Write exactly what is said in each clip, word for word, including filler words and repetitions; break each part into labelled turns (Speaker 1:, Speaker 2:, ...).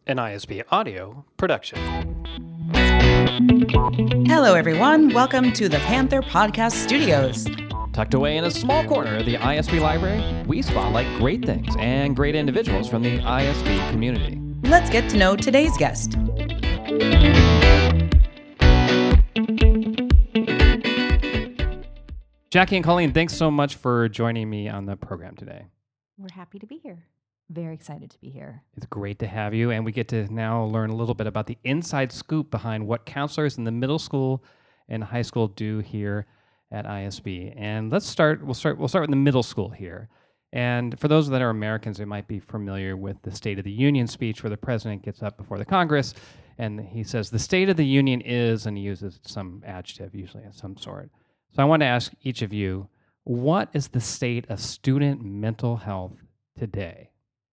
Speaker 1: an I S B audio production.
Speaker 2: Hello, everyone. Welcome to the Panther Podcast Studios.
Speaker 1: Tucked away in a small corner of the I S B library, we spotlight great things and great individuals from the I S B community.
Speaker 2: Let's get to know today's guest.
Speaker 1: Jackie and Colleen, thanks so much for joining me on the program today.
Speaker 3: We're happy to be here.
Speaker 4: Very excited to be here.
Speaker 1: It's great to have you, and we get to now learn a little bit about the inside scoop behind what counselors in the middle school and high school do here at I S B. And let's start. We'll start. We'll start with the middle school here. And for those that are Americans, they might be familiar with the State of the Union speech, where the president gets up before the Congress and he says, "The State of the Union is," and he uses some adjective, usually of some sort. So I want to ask each of you, what is the state of student mental health today?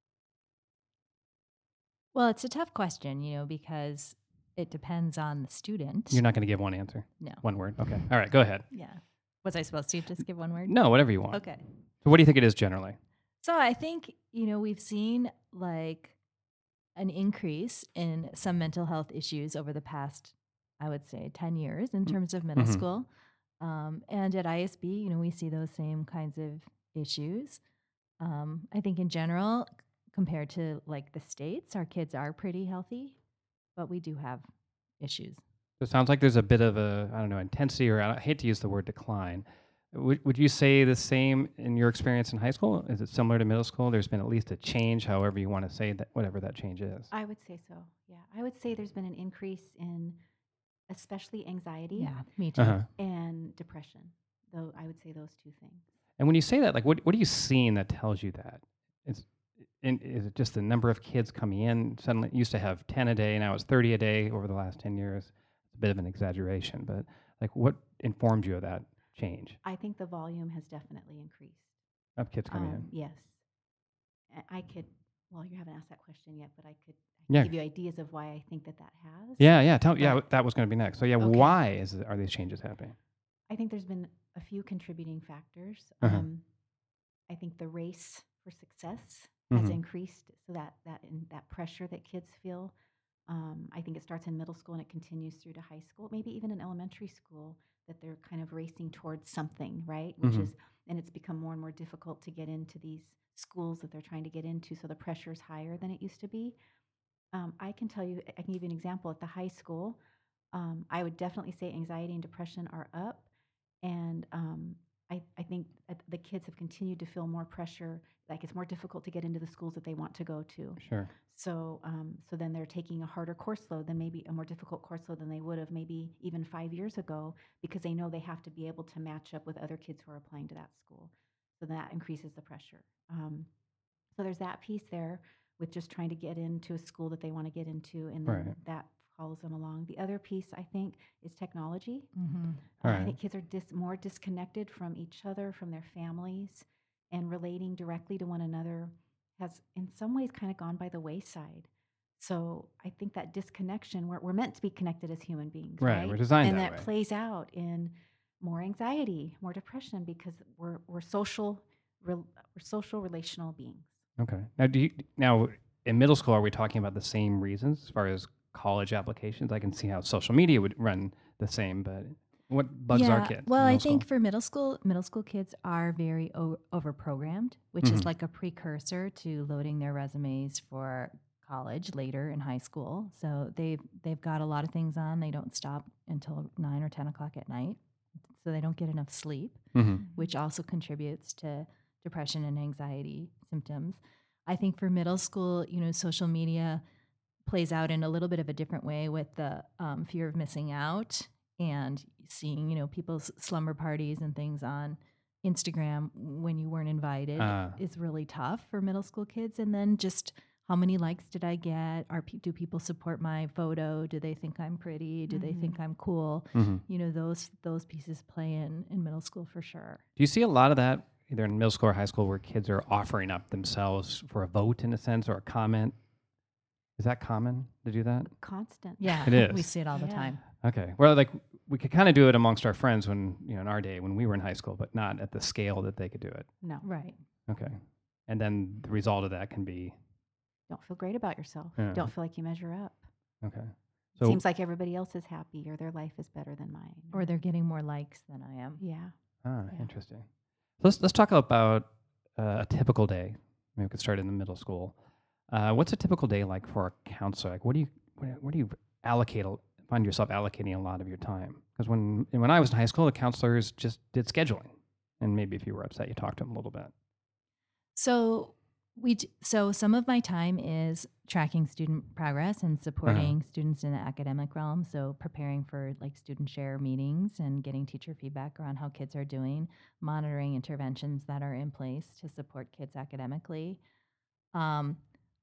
Speaker 4: Well, it's a tough question, you know, because it depends on the student.
Speaker 1: You're not going to give one answer?
Speaker 4: No.
Speaker 1: One word? Okay. All right, go ahead.
Speaker 4: Yeah. Was I supposed to just give one word?
Speaker 1: No, whatever you want.
Speaker 4: Okay.
Speaker 1: So what do you think it is generally?
Speaker 4: So I think, you know, we've seen like an increase in some mental health issues over the past, I would say, ten years in terms of middle
Speaker 1: Mhm.
Speaker 4: school. Um, and at I S B, you know, we see those same kinds of issues. Um, I think in general, compared to like the States, our kids are pretty healthy, but we do have issues.
Speaker 1: So it sounds like there's a bit of a, I don't know, intensity, or I hate to use the word decline. Would, would you say the same in your experience in high school? Is it similar to middle school? There's been at least a change, however you want to say that, whatever that change is.
Speaker 3: I would say so. Yeah, I would say there's been an increase in especially anxiety
Speaker 4: Yeah, me too.
Speaker 1: Uh-huh.
Speaker 3: and depression. Though I would say those two things.
Speaker 1: And when you say that, like, what what are you seeing that tells you that? It's, in, is it just the number of kids coming in? Suddenly, it used to have ten a day, now it's thirty a day over the last ten years. It's a bit of an exaggeration, but like, what informed you of that change
Speaker 3: I think the volume has definitely increased.
Speaker 1: of kids coming
Speaker 3: Um,
Speaker 1: in?
Speaker 3: Yes. A- I could, well, you haven't asked that question yet, but I could, I could
Speaker 1: Yeah.
Speaker 3: give you ideas of why I think that that has.
Speaker 1: Yeah, yeah. Tell yeah,
Speaker 3: but-
Speaker 1: that was going to be next. So yeah,
Speaker 3: Okay.
Speaker 1: why is it, are these changes happening?
Speaker 3: I think there's been a few contributing factors.
Speaker 1: Uh-huh.
Speaker 3: Um, I think the race for success has
Speaker 1: Mhm.
Speaker 3: increased, so that that in, that pressure that kids feel. Um, I think it starts in middle school and it continues through to high school, maybe even in elementary school, that they're kind of racing towards something, right? Which
Speaker 1: Mhm.
Speaker 3: is, and it's become more and more difficult to get into these schools that they're trying to get into, so the pressure is higher than it used to be. Um, I can tell you, I can give you an example at the high school. Um, I would definitely say anxiety and depression are up. And um, I, I think that the kids have continued to feel more pressure, like it's more difficult to get into the schools that they want to go to.
Speaker 1: Sure.
Speaker 3: So um, so then they're taking a harder course load than maybe a more difficult course load than they would have maybe even five years ago, because they know they have to be able to match up with other kids who are applying to that school. So that increases the pressure. Um, so there's that piece there with just trying to get into a school that they want to get into, and then
Speaker 1: Right.
Speaker 3: that follows them along. The other piece, I think, is technology.
Speaker 4: Mm-hmm.
Speaker 3: Uh,
Speaker 1: Right.
Speaker 3: I think kids are dis- more disconnected from each other, from their families, and relating directly to one another has in some ways kind of gone by the wayside. So I think that disconnection, we're, we're meant to be connected as human beings,
Speaker 1: Right,
Speaker 3: right?
Speaker 1: we're designed
Speaker 3: and
Speaker 1: that
Speaker 3: that
Speaker 1: way.
Speaker 3: plays out in more anxiety, more depression, because we're, we're social, rel we're social relational beings.
Speaker 1: Okay. Now, do you now in middle school are we talking about the same reasons as far as college applications? I can see how social media would run the same, but what bugs our kids? in
Speaker 4: Well, I
Speaker 1: middle
Speaker 4: think
Speaker 1: school?
Speaker 4: for middle school, middle school kids are very o- overprogrammed, which
Speaker 1: Mhm.
Speaker 4: is like a precursor to loading their resumes for college later in high school. So they've they've got a lot of things on. They don't stop until nine or ten o'clock at night, so they don't get enough sleep,
Speaker 1: Mhm.
Speaker 4: which also contributes to depression and anxiety symptoms. I think for middle school, you know, social media plays out in a little bit of a different way with the um, fear of missing out and seeing, you know, people's slumber parties and things on Instagram when you weren't invited
Speaker 1: Ah.
Speaker 4: is really tough for middle school kids. And then just how many likes did I get? Are pe- do people support my photo? Do they think I'm pretty? Do they
Speaker 3: Mhm.
Speaker 4: think I'm cool?
Speaker 1: Mhm.
Speaker 4: You know, those those pieces play in in middle school for sure.
Speaker 1: Do you see a lot of that either in middle school or high school where kids are offering up themselves for a vote in a sense or a comment? Is that common to do that?
Speaker 3: Constant.
Speaker 4: Yeah,
Speaker 1: It is.
Speaker 4: we see it all the
Speaker 3: Yeah.
Speaker 4: time.
Speaker 1: Okay. Well, like we could kind of do it amongst our friends when, you know, in our day when we were in high school, but not at the scale that they could do it.
Speaker 3: No.
Speaker 4: Right.
Speaker 1: Okay. And then the result of that can be
Speaker 3: don't feel great about yourself.
Speaker 1: Yeah.
Speaker 3: Don't feel like you measure up.
Speaker 1: Okay.
Speaker 3: It seems like everybody else is happy or their life is better than mine.
Speaker 4: Or they're getting more likes than I am.
Speaker 3: Yeah.
Speaker 1: Ah,
Speaker 3: Yeah.
Speaker 1: interesting. Let's let's talk about uh, a typical day. Maybe we could start in the middle school. Uh, what's a typical day like for a counselor? Like, what do you where, where do you allocate? a- Find yourself allocating a lot of your time? Because when when I was in high school, the counselors just did scheduling, and maybe if you were upset, you talked to them a little bit.
Speaker 4: So we d- so some of my time is tracking student progress and supporting students in the academic realm. So preparing for like student share meetings and getting teacher feedback around how kids are doing, monitoring interventions that are in place to support kids academically. Um,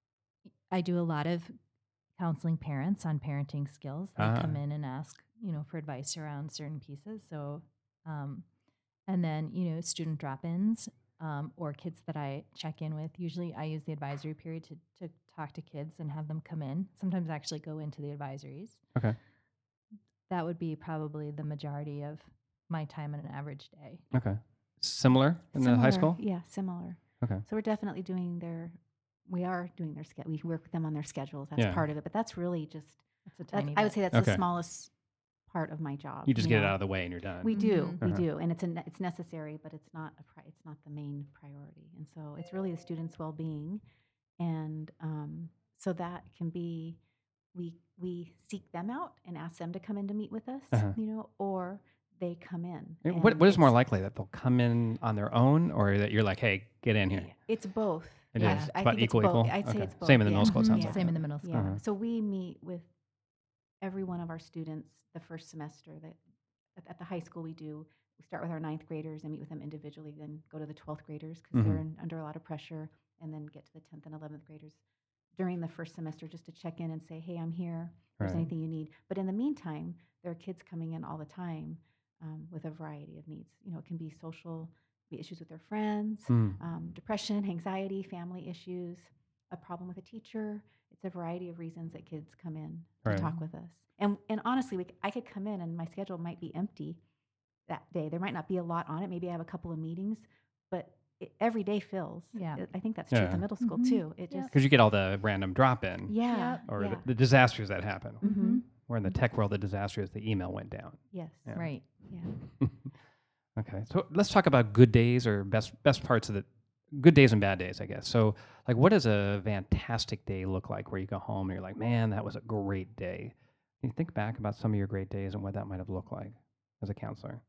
Speaker 4: I do a lot of counseling parents on parenting skills. They
Speaker 1: Ah.
Speaker 4: come in and ask, you know, for advice around certain pieces. So, um, and then, you know, student drop-ins um, or kids that I check in with. Usually I use the advisory period to, to talk to kids and have them come in. Sometimes I actually go into the advisories.
Speaker 1: Okay.
Speaker 4: That would be probably the majority of my time in an average day.
Speaker 1: Okay. Similar in the high
Speaker 3: Similar,
Speaker 1: school.
Speaker 3: Yeah, similar.
Speaker 1: Okay.
Speaker 3: So we're definitely doing their, we are doing their schedule. We work with them on their schedules. That's
Speaker 1: Yeah.
Speaker 3: part of it. But that's really just,
Speaker 4: That's a
Speaker 3: that's,
Speaker 4: tiny
Speaker 3: I would
Speaker 4: bit.
Speaker 3: say that's
Speaker 1: Okay.
Speaker 3: the smallest part of my job.
Speaker 1: You just get it
Speaker 3: know.
Speaker 1: out of the way and you're done.
Speaker 3: We do,
Speaker 4: Mhm.
Speaker 3: we
Speaker 1: Uh-huh.
Speaker 3: do, and it's a, ne- it's necessary, but it's not a pri- it's not the main priority. And so it's really the students' well-being, and um, so that can be we we seek them out and ask them to come in to meet with us,
Speaker 1: Uh-huh.
Speaker 3: you know, or they come in.
Speaker 1: Eh, What
Speaker 3: and
Speaker 1: what is more
Speaker 3: it's-
Speaker 1: likely, that they'll come in on their own, or that you're like, hey, get in here?
Speaker 3: It's both.
Speaker 1: It
Speaker 3: yeah,
Speaker 1: is. It's
Speaker 3: I
Speaker 1: about
Speaker 3: think it's
Speaker 1: equal,
Speaker 3: both.
Speaker 1: equal?
Speaker 3: I'd say
Speaker 1: Okay.
Speaker 3: it's both.
Speaker 1: Same in the
Speaker 3: yeah.
Speaker 1: middle school, it
Speaker 4: Mhm.
Speaker 1: sounds
Speaker 3: Yeah.
Speaker 1: like.
Speaker 4: Same in the middle school.
Speaker 3: Yeah.
Speaker 1: Uh-huh.
Speaker 3: So we meet with every one of our students the first semester. That at, at the high school we do. We start with our ninth graders and meet with them individually, then go to the twelfth graders because they're
Speaker 1: Mhm.
Speaker 3: in, under a lot of pressure, and then get to the tenth and eleventh graders during the first semester just to check in and say, hey, I'm here. If there's
Speaker 1: Right.
Speaker 3: anything you need. But in the meantime, there are kids coming in all the time um, with a variety of needs. You know, it can be social be issues with their friends,
Speaker 1: Hmm.
Speaker 3: um, depression, anxiety, family issues, a problem with a teacher. It's a variety of reasons that kids come in to
Speaker 1: Right.
Speaker 3: talk with us. And and honestly, we, c- I could come in and my schedule might be empty that day. There might not be a lot on it. Maybe I have a couple of meetings, but it, every day fills.
Speaker 4: Yeah.
Speaker 3: I- I think that's true at
Speaker 1: Yeah.
Speaker 3: the middle school
Speaker 4: Mhm.
Speaker 3: too. It
Speaker 4: Yep.
Speaker 3: just
Speaker 1: Because you get all the random drop in,
Speaker 3: yeah,
Speaker 4: Yep.
Speaker 1: or
Speaker 3: yeah.
Speaker 1: the, the disasters that happen.
Speaker 3: Mm-hmm.
Speaker 1: Where in the tech world, the disaster is the email went down.
Speaker 3: Yes.
Speaker 1: Yeah.
Speaker 4: Right.
Speaker 3: Yeah.
Speaker 1: Okay, so let's talk about good days, or best best parts of the good days and bad days, I guess. So, like, what does a fantastic day look like where you go home and you're like, man, that was a great day? Can you think back about some of your great days and what that might have looked like as a counselor?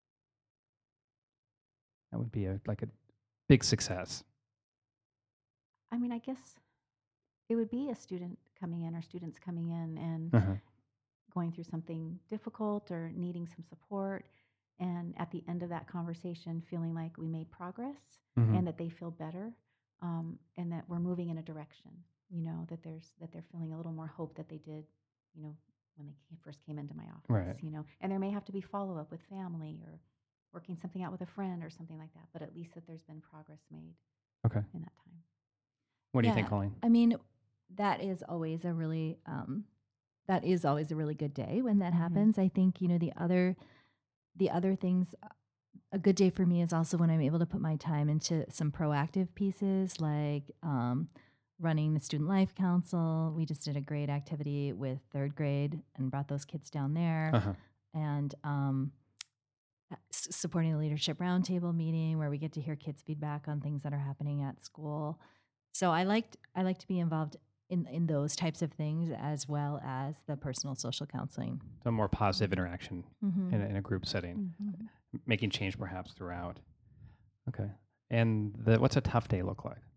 Speaker 1: That would be a like a big success.
Speaker 3: I mean, I guess it would be a student coming in or students coming in and
Speaker 1: Uh-huh.
Speaker 3: going through something difficult or needing some support. And at the end of that conversation, feeling like we made progress
Speaker 1: Mhm.
Speaker 3: and that they feel better um, and that we're moving in a direction, you know, that there's that they're feeling a little more hope that they did, you know, when they came, first came into my office,
Speaker 1: Right.
Speaker 3: you know. And there may have to be follow-up with family or working something out with a friend or something like that, but at least that there's been progress made
Speaker 1: Okay.
Speaker 3: in that time.
Speaker 1: What do you think,
Speaker 4: Yeah.
Speaker 1: Colleen?
Speaker 4: I mean, that is always a really um, that is always a really good day when that
Speaker 3: Mhm.
Speaker 4: happens. I think, you know, the other the other things, uh, a good day for me is also when I'm able to put my time into some proactive pieces like um, running the student life council. We just did a great activity with third grade and brought those kids down there.
Speaker 1: Uh-huh.
Speaker 4: And um, uh, s- supporting the leadership roundtable meeting where we get to hear kids' feedback on things that are happening at school. So I liked I like to be involved in in those types of things as well as the personal social counseling.
Speaker 1: So more positive interaction
Speaker 4: Mm-hmm.
Speaker 1: in a, in a group setting,
Speaker 3: Mhm.
Speaker 1: making change perhaps throughout. Okay. And the, what's a tough day look like?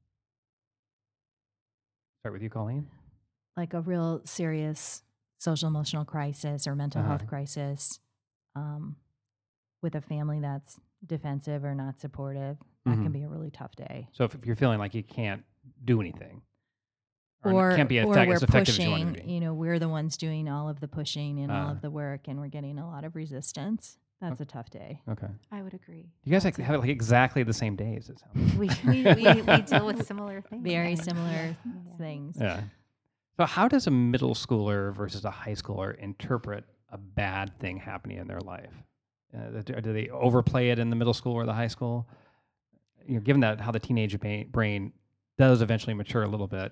Speaker 1: Start with you, Colleen.
Speaker 4: Like a real serious social emotional crisis or mental
Speaker 1: Uh-huh.
Speaker 4: health crisis, um, with a family that's defensive or not supportive. That
Speaker 1: Mhm.
Speaker 4: can be a really tough day.
Speaker 1: So if, if you're feeling like you can't do anything, or,
Speaker 4: Or,
Speaker 1: can't be
Speaker 4: or
Speaker 1: effect-
Speaker 4: we're
Speaker 1: as effective as you want
Speaker 4: pushing,
Speaker 1: to be.
Speaker 4: you know, we're the ones doing all of the pushing and all
Speaker 1: Ah.
Speaker 4: of the work, and we're getting a lot of resistance. That's a tough day.
Speaker 1: Okay.
Speaker 3: I would agree.
Speaker 1: You guys like
Speaker 3: That's
Speaker 1: have like exactly the same days, it sounds like.
Speaker 3: we, we, we, we deal with similar things.
Speaker 4: Very
Speaker 3: I mean,
Speaker 4: similar
Speaker 3: yeah.
Speaker 4: things.
Speaker 1: Yeah. So how does a middle schooler versus a high schooler interpret a bad thing happening in their life? Uh, do, do they overplay it in the middle school or the high school? You know, given that how the teenage ba- brain does eventually mature a little bit,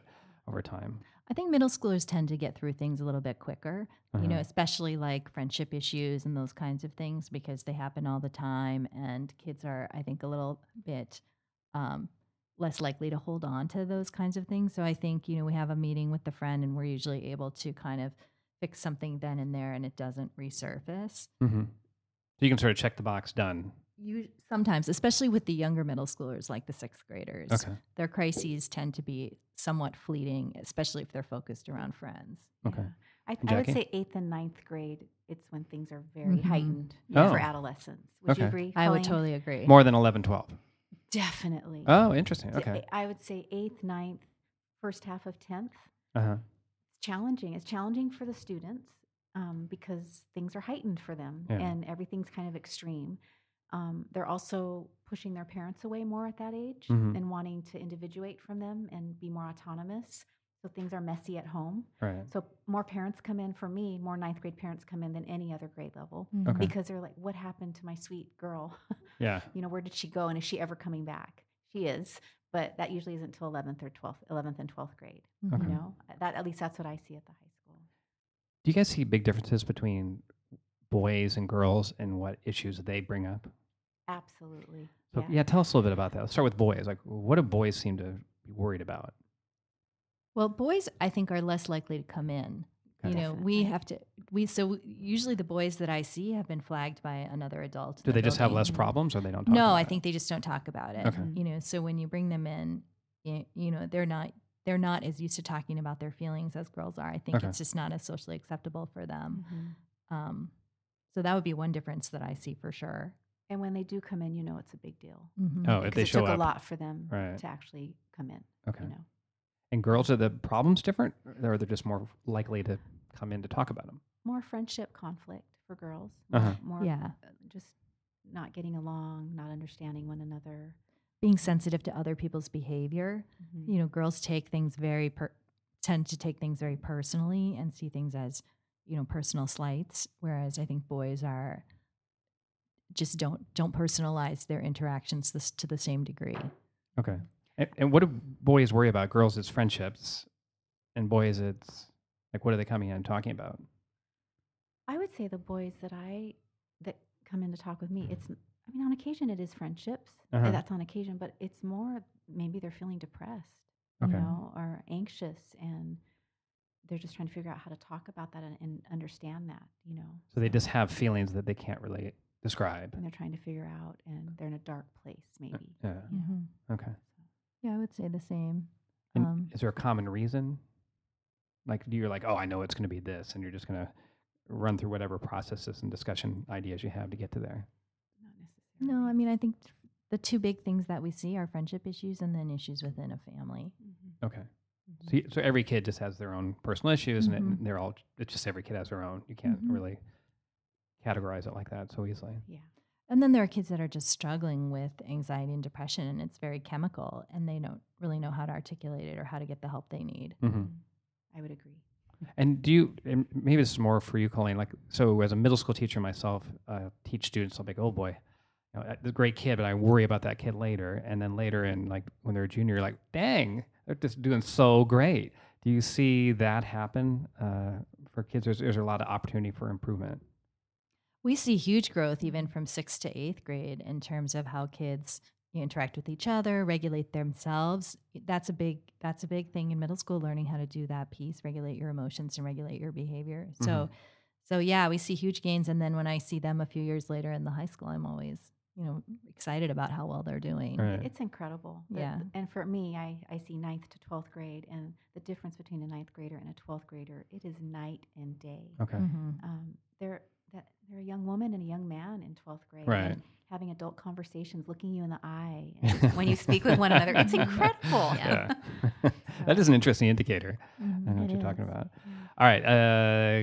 Speaker 1: over time?
Speaker 4: I think middle schoolers tend to get through things a little bit quicker, you know,
Speaker 1: Uh-huh.
Speaker 4: especially like friendship issues and those kinds of things because they happen all the time. And kids are, I think, a little bit um, less likely to hold on to those kinds of things. So I think, you know, we have a meeting with the friend and we're usually able to kind of fix something then and there and it doesn't resurface.
Speaker 1: Mm-hmm. So you can sort of check the box, done.
Speaker 4: You sometimes, especially with the younger middle schoolers, like the sixth graders,
Speaker 1: Okay.
Speaker 4: their crises tend to be somewhat fleeting, especially if they're focused around friends.
Speaker 1: Okay.
Speaker 3: Yeah. I,
Speaker 1: And
Speaker 3: I would
Speaker 1: Jackie?
Speaker 3: say eighth and ninth grade, it's when things are very
Speaker 4: Mhm.
Speaker 3: heightened
Speaker 1: Oh.
Speaker 3: for adolescence. Would you
Speaker 1: Okay.
Speaker 3: agree?
Speaker 4: I would
Speaker 3: Colleen?
Speaker 4: totally agree.
Speaker 1: More than eleven, twelve.
Speaker 3: Definitely.
Speaker 1: Oh, interesting.
Speaker 3: D-
Speaker 1: Okay.
Speaker 3: I would say eighth, ninth, first half of tenth.
Speaker 1: Uh-huh.
Speaker 3: It's challenging. It's challenging for the students um, because things are heightened for them
Speaker 1: Yeah.
Speaker 3: and everything's kind of extreme. Um, they're also pushing their parents away more at that age
Speaker 1: Mhm.
Speaker 3: and wanting to individuate from them and be more autonomous. So things are messy at home.
Speaker 1: Right.
Speaker 3: So more parents come in for me, more ninth grade parents come in than any other grade level
Speaker 4: Mhm.
Speaker 1: Okay.
Speaker 3: because they're like, what happened to my sweet girl?
Speaker 1: Yeah.
Speaker 3: You know, where did she go? And is she ever coming back? She is, but that usually isn't until eleventh or twelfth, eleventh and twelfth grade.
Speaker 1: Okay.
Speaker 3: You know, that at least that's what I see at the high school.
Speaker 1: Do you guys see big differences between boys and girls and what issues they bring up?
Speaker 3: Absolutely.
Speaker 1: So,
Speaker 3: yeah.
Speaker 1: yeah, tell us a little bit about that. Let's start with boys. Like, what do boys seem to be worried about?
Speaker 4: Well, boys, I think, are less likely to come in. You know, we
Speaker 3: Definitely.
Speaker 4: have to, we, so usually the boys that I see have been flagged by another adult. in
Speaker 1: Do
Speaker 4: the
Speaker 1: they just have
Speaker 4: building.
Speaker 1: less problems, or they don't talk
Speaker 4: No,
Speaker 1: about
Speaker 4: I
Speaker 1: it?
Speaker 4: think they just don't talk about it.
Speaker 1: Okay.
Speaker 4: You know, so when you bring them in, you, you know, they're not, they're not as used to talking about their feelings as girls are. I think
Speaker 1: Okay.
Speaker 4: it's just not as socially acceptable for them.
Speaker 3: Mhm.
Speaker 4: Um, so that would be one difference that I see for sure.
Speaker 3: And when they do come in, you know, it's a big deal.
Speaker 4: Mhm.
Speaker 1: Oh, if
Speaker 3: Because
Speaker 1: they
Speaker 3: it
Speaker 1: show
Speaker 3: took
Speaker 1: up.
Speaker 3: a lot for them
Speaker 1: Right.
Speaker 3: to actually come in.
Speaker 1: Okay.
Speaker 3: You know,
Speaker 1: And girls, are the problems different, or are they just more likely to come in to talk about them?
Speaker 3: more friendship conflict for girls.
Speaker 1: Uh-huh.
Speaker 3: More
Speaker 4: Yeah.
Speaker 3: uh, just not getting along, not understanding one another.
Speaker 4: Being sensitive to other people's behavior.
Speaker 3: Mhm.
Speaker 4: You know, girls take things very per- tend to take things very personally and see things as, you know, personal slights, whereas I think boys are just don't don't personalize their interactions this, to the same degree.
Speaker 1: Okay. And, and what do boys worry about? Girls, it's friendships, and boys, it's like, what are they coming in and talking about?
Speaker 3: I would say the boys that I that come in to talk with me, it's I mean on occasion it is friendships. uh,
Speaker 1: Uh-huh.
Speaker 3: That's on occasion, but it's more maybe they're feeling depressed,
Speaker 1: Okay.
Speaker 3: you know, or anxious, and they're just trying to figure out how to talk about that and, and understand that, you know.
Speaker 1: So they just have feelings that they can't really describe.
Speaker 3: and they're trying to figure out, and they're in a dark place maybe.
Speaker 1: Yeah.
Speaker 3: you know.
Speaker 1: Okay.
Speaker 4: Yeah, I would say the same.
Speaker 1: And
Speaker 4: Um,
Speaker 1: is there a common reason? Like, do you're like, oh, I know it's going to be this, and you're just going to run through whatever processes and discussion ideas you have to get to there.
Speaker 3: Not necessarily.
Speaker 4: no, I mean, I think the two big things that we see are friendship issues and then issues within a family.
Speaker 3: Mhm,
Speaker 1: Okay.
Speaker 3: mhm.
Speaker 1: So, you, so every kid just has their own personal issues, and, it,
Speaker 4: Mhm.
Speaker 1: and they're all. It's just every kid has their own. You can't
Speaker 4: Mhm.
Speaker 1: really categorize it like that so easily.
Speaker 3: Yeah.
Speaker 4: And then there are kids that are just struggling with anxiety and depression, and it's very chemical, and they don't really know how to articulate it or how to get the help they need.
Speaker 1: Mm-hmm.
Speaker 3: Mhm. I would agree.
Speaker 1: And do you, and maybe this is more for you, Colleen, like, so as a middle school teacher myself, uh, teach students, I'm like, oh boy, you know, uh, the great kid, but I worry about that kid later. And then later in, like, when they're a junior, you're like, dang, they're just doing so great. Do you see that happen uh, for kids? Or is, is there a lot of opportunity for improvement?
Speaker 4: We see huge growth even from sixth to eighth grade in terms of how kids interact with each other, regulate themselves. That's a big that's a big thing in middle school, learning how to do that piece, regulate your emotions and regulate your behavior. So
Speaker 1: Mhm.
Speaker 4: so yeah, we see huge gains. And then when I see them a few years later in the high school, I'm always, you know, excited about how well they're doing.
Speaker 1: Right.
Speaker 3: It's incredible. The-
Speaker 4: Yeah.
Speaker 3: And for me, I, I see ninth to twelfth grade, and the difference between a ninth grader and a twelfth grader, it is night and day.
Speaker 1: Okay.
Speaker 4: Mhm.
Speaker 3: Um, they're that they're a young woman and a young man in twelfth grade,
Speaker 1: Right.
Speaker 3: and having adult conversations, looking you in the eye and when you speak with one another. It's incredible.
Speaker 1: Yeah. That is an interesting indicator. I know
Speaker 4: Mhm.
Speaker 1: what
Speaker 3: It
Speaker 1: you're talking
Speaker 3: is.
Speaker 1: about. All right. Uh,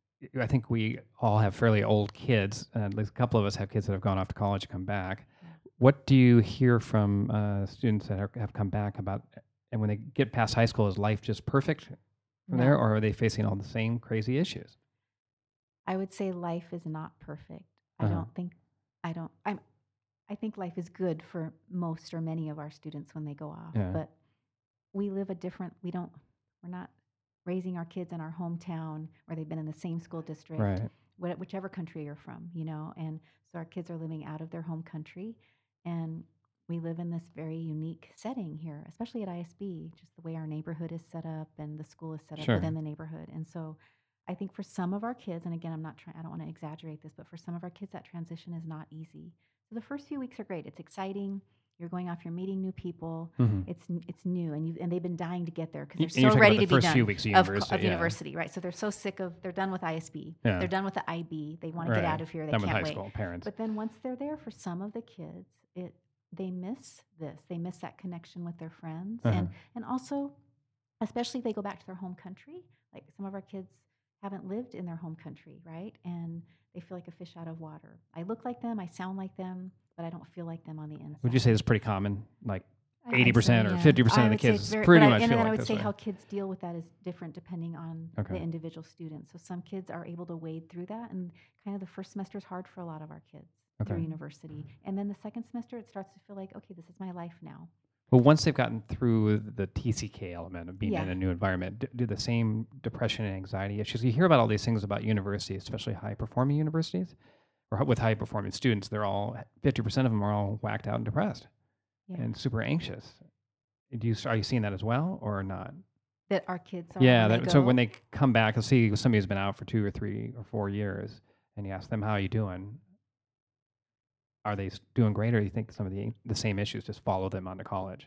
Speaker 1: I think we all have fairly old kids. Uh, at least a couple of us have kids that have gone off to college and come back.
Speaker 3: Yeah.
Speaker 1: What do you hear from uh, students that are, have come back about, and when they get past high school, is life just perfect from there,
Speaker 3: No.
Speaker 1: or are they facing all the same crazy issues?
Speaker 3: I would say life is not perfect. I
Speaker 1: Uh-huh.
Speaker 3: don't think I don't I'm I think life is good for most or many of our students when they go off.
Speaker 1: Yeah.
Speaker 3: But we live a different we don't We're not raising our kids in our hometown where they've been in the same school district,
Speaker 1: Right.
Speaker 3: wh- whichever country you're from, you know. And so our kids are living out of their home country, and we live in this very unique setting here, especially at I S B, just the way our neighborhood is set up and the school is set up
Speaker 1: Sure.
Speaker 3: within the neighborhood. And so I think for some of our kids, and again, I'm not trying, I don't want to exaggerate this, but for some of our kids, that transition is not easy. So the first few weeks are great. It's exciting. You're going off, you're meeting new people.
Speaker 1: Mm-hmm.
Speaker 3: It's n- it's new, and you and they've been dying to get there because
Speaker 1: Y-
Speaker 3: they're
Speaker 1: and you're
Speaker 3: so
Speaker 1: talking
Speaker 3: ready
Speaker 1: about
Speaker 3: to
Speaker 1: the
Speaker 3: be
Speaker 1: first
Speaker 3: done
Speaker 1: few weeks of
Speaker 3: of, co-
Speaker 1: university,
Speaker 3: of
Speaker 1: yeah.
Speaker 3: university, right? So they're so sick of they're done with I S B.
Speaker 1: Yeah.
Speaker 3: They're done with the I B. They want to
Speaker 1: Right.
Speaker 3: get out of here. They
Speaker 1: Done with
Speaker 3: can't
Speaker 1: high
Speaker 3: wait.
Speaker 1: school parents.
Speaker 3: But then once they're there, for some of the kids, it they miss this. They miss that connection with their friends,
Speaker 1: Uh-huh.
Speaker 3: and and also, especially if they go back to their home country. Like some of our kids haven't lived in their home country, right? And they feel like a fish out of water. I look like them, I sound like them, but I don't feel like them on the inside.
Speaker 1: Would you say it's pretty common? Like
Speaker 4: I think
Speaker 1: eighty percent
Speaker 4: so,
Speaker 1: or
Speaker 4: yeah.
Speaker 1: fifty percent
Speaker 3: I
Speaker 1: of the
Speaker 3: would say
Speaker 1: kids
Speaker 3: it's very-
Speaker 1: pretty
Speaker 3: but I-
Speaker 1: much
Speaker 3: and
Speaker 1: feel
Speaker 3: then
Speaker 1: like
Speaker 3: I would
Speaker 1: this
Speaker 3: say
Speaker 1: way.
Speaker 3: how kids deal with that is different depending on
Speaker 1: Okay.
Speaker 3: the individual student. So some kids are able to wade through that, and kind of the first semester is hard for a lot of our kids through
Speaker 1: Okay.
Speaker 3: university. And then the second semester, it starts to feel like, okay, this is my life now.
Speaker 1: Well, once they've gotten through the T C K element of being
Speaker 3: Yeah.
Speaker 1: in a new environment, do, do the same depression and anxiety issues. You hear about all these things about universities, especially high-performing universities, or hi- with high-performing students. They're all fifty percent of them are all whacked out and depressed
Speaker 3: Yeah.
Speaker 1: and super anxious. Do you are you seeing that as well or not?
Speaker 3: That our kids are.
Speaker 1: Yeah.
Speaker 3: when they
Speaker 1: That, so
Speaker 3: go.
Speaker 1: when they come back, let's see somebody who's been out for two or three or four years, and you ask them, "How are you doing?" Are they s- doing great, or do you think some of the the same issues just follow them onto college?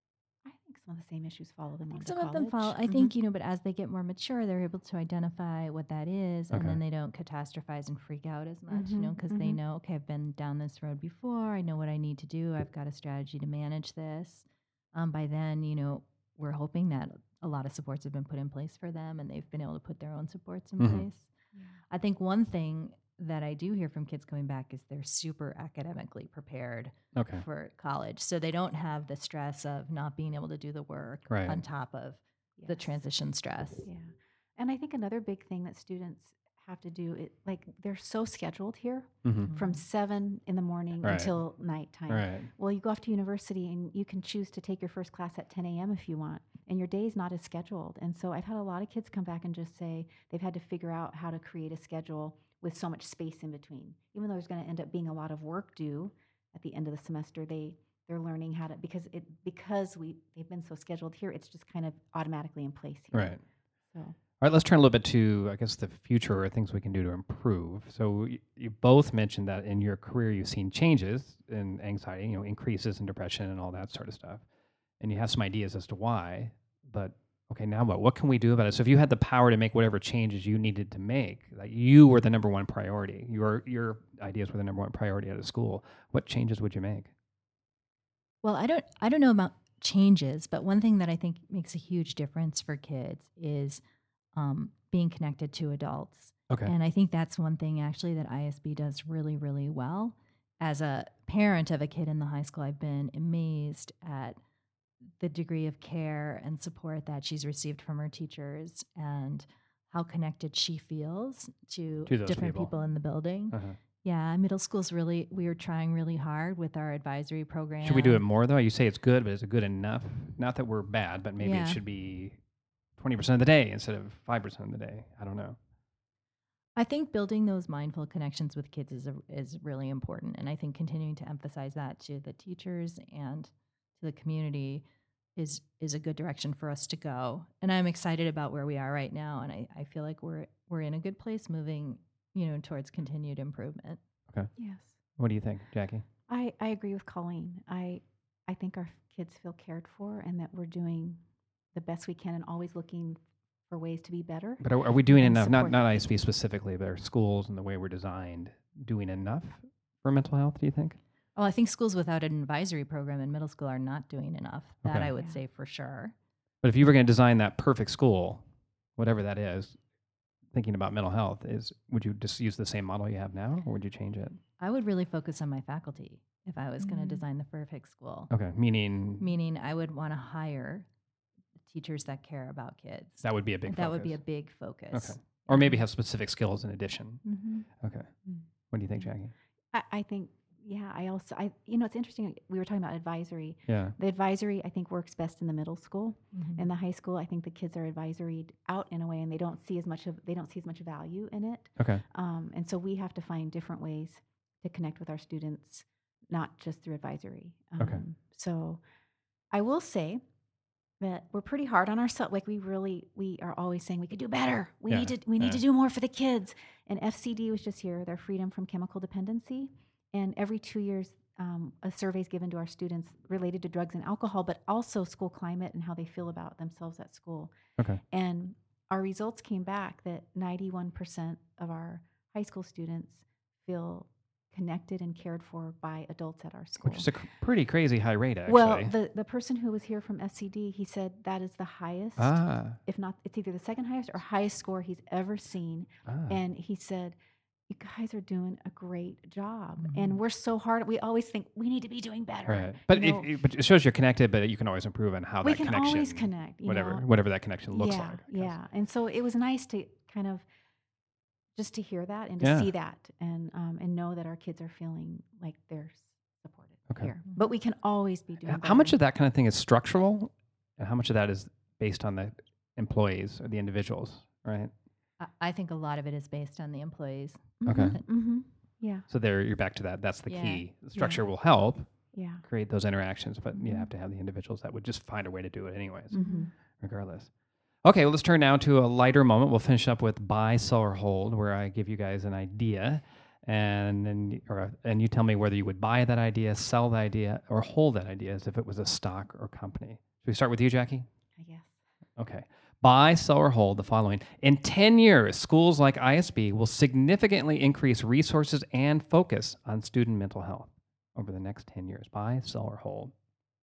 Speaker 3: I think some of the same issues follow them
Speaker 4: I
Speaker 3: on
Speaker 4: think
Speaker 3: to
Speaker 4: some of them follow.
Speaker 3: college.
Speaker 4: I think, you know, but as they get more mature, they're able to identify what that is, and
Speaker 1: Okay.
Speaker 4: then they don't catastrophize and freak out as much, you know,
Speaker 3: Mhm,
Speaker 4: because they
Speaker 3: mhm.
Speaker 4: know, okay, I've been down this road before. I know what I need to do. I've got a strategy to manage this. Um, by then, you know, we're hoping that a lot of supports have been put in place for them, and they've been able to put their own supports in
Speaker 1: Mhm.
Speaker 4: place. I think one thing that I do hear from kids coming back is they're super academically prepared
Speaker 1: Okay.
Speaker 4: for college. So they don't have the stress of not being able to do the work
Speaker 1: Right.
Speaker 4: on top of the
Speaker 3: Yes.
Speaker 4: transition stress.
Speaker 3: Yeah. And I think another big thing that students have to do, it like they're so scheduled here
Speaker 1: Mm-hmm.
Speaker 3: from seven in the morning
Speaker 1: Right.
Speaker 3: until nighttime.
Speaker 1: Right.
Speaker 3: Well, you go off to university and you can choose to take your first class at ten a.m. if you want, and your day is not as scheduled. And so I've had a lot of kids come back and just say they've had to figure out how to create a schedule with so much space in between. Even though there's going to end up being a lot of work due at the end of the semester, they they're learning how to because it because we they've been so scheduled here, it's just kind of automatically in place here.
Speaker 1: Right.
Speaker 3: So
Speaker 1: All right, let's turn a little bit to, I guess, the future or things we can do to improve. So you, you both mentioned that in your career you've seen changes in anxiety, you know, increases in depression and all that sort of stuff, and you have some ideas as to why. But okay, now what? What can we do about it? So if you had the power to make whatever changes you needed to make, like you were the number one priority, your your ideas were the number one priority at a school, what changes would you make?
Speaker 4: Well, I don't I don't know about changes, but one thing that I think makes a huge difference for kids is um, being connected to adults.
Speaker 1: Okay.
Speaker 4: And I think that's one thing actually that I S B does really, really well. As a parent of a kid in the high school, I've been amazed at the degree of care and support that she's received from her teachers and how connected she feels to,
Speaker 1: To those
Speaker 4: different
Speaker 1: people.
Speaker 4: people. in the building.
Speaker 1: Uh-huh.
Speaker 4: Yeah, middle school's really, we are trying really hard with our advisory program.
Speaker 1: Should we do it more though? You say it's good, but is it good enough? Not that we're bad, but maybe
Speaker 4: Yeah.
Speaker 1: it should be twenty percent of the day instead of five percent of the day. I don't know.
Speaker 4: I think building those mindful connections with kids is a, is really important, and I think continuing to emphasize that to the teachers and to the community is is a good direction for us to go. And I'm excited about where we are right now, and I, I feel like we're we're in a good place, moving you know towards continued improvement.
Speaker 3: yes.
Speaker 1: What do you think, Jackie?
Speaker 3: I, I agree with Colleen. I I think our kids feel cared for and that we're doing the best we can and always looking for ways to be better.
Speaker 1: But are, are we doing
Speaker 3: And
Speaker 1: enough? Not
Speaker 3: support
Speaker 1: not
Speaker 3: the
Speaker 1: I S B specifically, but our schools and the way we're designed doing enough for mental health? Do you think?
Speaker 4: Well, I think schools without an advisory program in middle school are not doing enough. That
Speaker 1: Okay.
Speaker 4: I would
Speaker 3: Yeah.
Speaker 4: say for sure.
Speaker 1: But if you were going to design that perfect school, whatever that is, thinking about mental health, is would you just use the same model you have now, or would you change it?
Speaker 4: I would really focus on my faculty if I was going
Speaker 3: Mm.
Speaker 4: to design the perfect school.
Speaker 1: Okay, meaning
Speaker 4: Meaning I would want to hire teachers that care about kids.
Speaker 1: that would be a big.
Speaker 4: that would be a
Speaker 1: focus.
Speaker 4: big focus.
Speaker 1: Okay. Or maybe have specific skills in addition.
Speaker 3: Mm-hmm.
Speaker 1: Okay.
Speaker 3: Mm.
Speaker 1: What do you think, Jackie?
Speaker 3: I, I think yeah, I also, I, you know, it's interesting. We were talking about advisory.
Speaker 1: Yeah.
Speaker 3: The advisory, I think, works best in the middle school.
Speaker 4: Mhm.
Speaker 3: In the high school, I think the kids are advisoried out in a way, and they don't see as much of, they don't see as much value in it.
Speaker 1: Okay.
Speaker 3: Um, and so we have to find different ways to connect with our students, not just through advisory. Um,
Speaker 1: Okay.
Speaker 3: So I will say that we're pretty hard on ourselves. Like we really, we are always saying we could do better. We
Speaker 1: Yeah,
Speaker 3: need to, we need
Speaker 1: yeah.
Speaker 3: to do more for the kids. And F C D was just here, their Freedom from Chemical Dependency. And every two years, um, a survey is given to our students related to drugs and alcohol, but also school climate and how they feel about themselves at school.
Speaker 1: Okay.
Speaker 3: And our results came back that ninety-one percent of our high school students feel connected and cared for by adults at our school.
Speaker 1: Which is a cr- pretty crazy high rate, actually.
Speaker 3: Well, the, the person who was here from F C D, he said that is the highest,
Speaker 1: ah.
Speaker 3: if not, it's either the second highest or highest score he's ever seen.
Speaker 1: ah.
Speaker 3: And he said, you guys are doing a great job.
Speaker 4: Mhm.
Speaker 3: And we're so hard. We always think we need to be doing better.
Speaker 1: Right. But,
Speaker 3: You
Speaker 1: if,
Speaker 3: know,
Speaker 1: it- but it shows you're connected, but you can always improve on how
Speaker 3: we
Speaker 1: that
Speaker 3: can
Speaker 1: connection,
Speaker 3: always connect. You
Speaker 1: whatever,
Speaker 3: know?
Speaker 1: whatever that connection looks
Speaker 3: yeah,
Speaker 1: like. I guess.
Speaker 3: Yeah. And so it was nice to kind of just to hear that and to
Speaker 1: Yeah.
Speaker 3: see that and um, and know that our kids are feeling like they're supported
Speaker 1: Okay.
Speaker 3: here. But we can always be doing
Speaker 1: H- How much
Speaker 3: better.
Speaker 1: of that kind of thing is structural, and how much of that is based on the employees or the individuals, right?
Speaker 4: I- I think a lot of it is based on the employees.
Speaker 1: Okay.
Speaker 3: Mm-hmm. Yeah.
Speaker 1: So there, you're back to that. That's the
Speaker 4: Yeah.
Speaker 1: key. The structure will help
Speaker 3: Yeah.
Speaker 1: create those interactions, but you
Speaker 3: Mhm.
Speaker 1: have to have the individuals that would just find a way to do it anyways,
Speaker 3: Mm-hmm.
Speaker 1: regardless. Okay, well, let's turn now to a lighter moment. We'll finish up with buy, sell, or hold, where I give you guys an idea, and then or and you tell me whether you would buy that idea, sell the idea, or hold that idea as if it was a stock or company. Should we start with you, Jackie?
Speaker 3: I guess.
Speaker 1: Okay. Buy, sell, or hold the following. In ten years, schools like I S B will significantly increase resources and focus on student mental health over the next ten years. Buy, sell, or hold.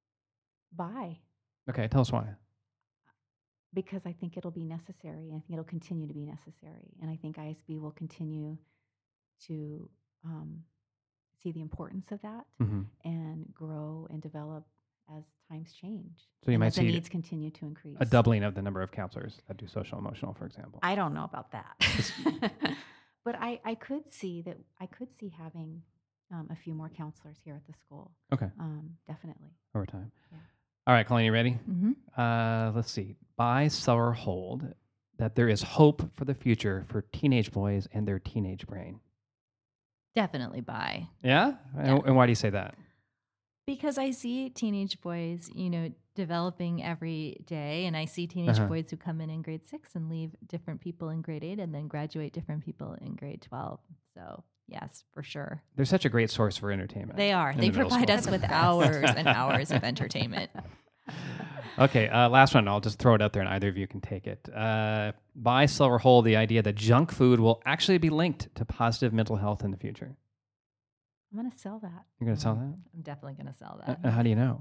Speaker 3: Buy.
Speaker 1: Okay, tell us why.
Speaker 3: Because I think it'll be necessary. I think it'll continue to be necessary. And I think I S B will continue to um, see the importance of that
Speaker 1: Mm-hmm.
Speaker 3: and grow and develop as times change.
Speaker 1: So you
Speaker 3: and
Speaker 1: might
Speaker 3: as the
Speaker 1: see
Speaker 3: needs continue to increase.
Speaker 1: a doubling of the number of counselors that do social emotional, for example.
Speaker 3: I don't know about that. But I, I could see that I could see having um, a few more counselors here at the school.
Speaker 1: Okay,
Speaker 3: Um, definitely.
Speaker 1: over time.
Speaker 3: Yeah.
Speaker 1: All right, Colleen, you ready?
Speaker 4: Mm-hmm.
Speaker 1: Uh, let's see. Buy, sell, or hold that there is hope for the future for teenage boys and their teenage brain.
Speaker 4: Definitely buy.
Speaker 1: Yeah? And, and why do you say that?
Speaker 4: Because I see teenage boys, you know, developing every day, and I see teenage
Speaker 1: Uh-huh.
Speaker 4: boys who come in in grade six and leave different people in grade eight, and then graduate different people in grade twelve. So yes, for sure,
Speaker 1: They're such a great source for entertainment.
Speaker 4: they are.
Speaker 1: in
Speaker 4: They
Speaker 1: the middle
Speaker 4: provide
Speaker 1: school.
Speaker 4: us with hours and hours of entertainment.
Speaker 1: Okay, uh, last one. I'll just throw it out there, and either of you can take it. Uh, buy, sell, or hold the idea that junk food will actually be linked to positive mental health in the future.
Speaker 3: I'm going to sell that.
Speaker 1: You're going to sell that?
Speaker 4: I'm definitely going to sell
Speaker 1: Uh,
Speaker 4: that.
Speaker 1: uh, how do you know?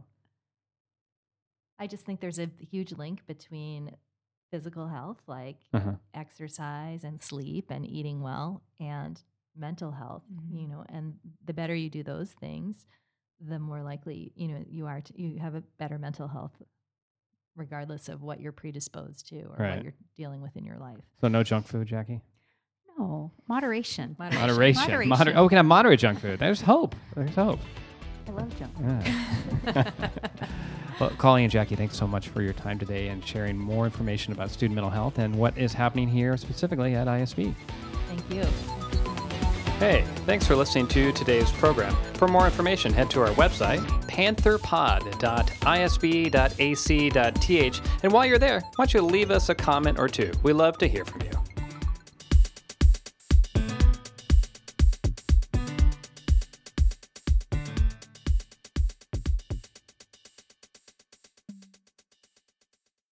Speaker 4: I just think there's a huge link between physical health, like
Speaker 1: Uh-huh.
Speaker 4: exercise and sleep and eating well, and mental health.
Speaker 3: Mhm.
Speaker 4: You know, and the better you do those things, the more likely you know you are to you have a better mental health, regardless of what you're predisposed to or
Speaker 1: Right.
Speaker 4: what you're dealing with in your life.
Speaker 1: So no junk food, Jackie?
Speaker 3: No, moderation.
Speaker 4: Moderation.
Speaker 1: Moderation.
Speaker 3: Moderation.
Speaker 1: Moder- oh, we can have moderate junk food. There's hope. There's hope.
Speaker 3: I love junk.
Speaker 1: Yeah. Well, Colleen and Jackie, thanks so much for your time today and sharing more information about student mental health and what is happening here specifically at I S B.
Speaker 4: Thank you.
Speaker 1: Hey, thanks for listening to today's program. For more information, head to our website, panther pod dot I S B dot A C dot T H. And while you're there, why don't you leave us a comment or two? We love to hear from you.